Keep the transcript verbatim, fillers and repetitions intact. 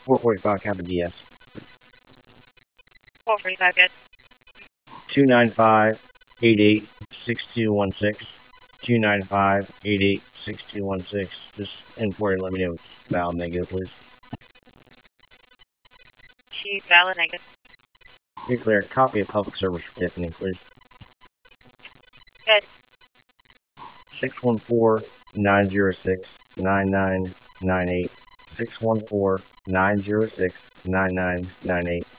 four forty-five Kappa D S. four forty-five, good. two nine five, eight eight, six two one six. two nine five, eight eight, six two one six. Just inquiry, let me know if it's valid negative, please. Chief, valid negative. You're clear. Copy of public service for Tiffany, please. Good. six one four, nine zero six, nine nine nine eight. six one four, nine zero six, nine nine nine eight.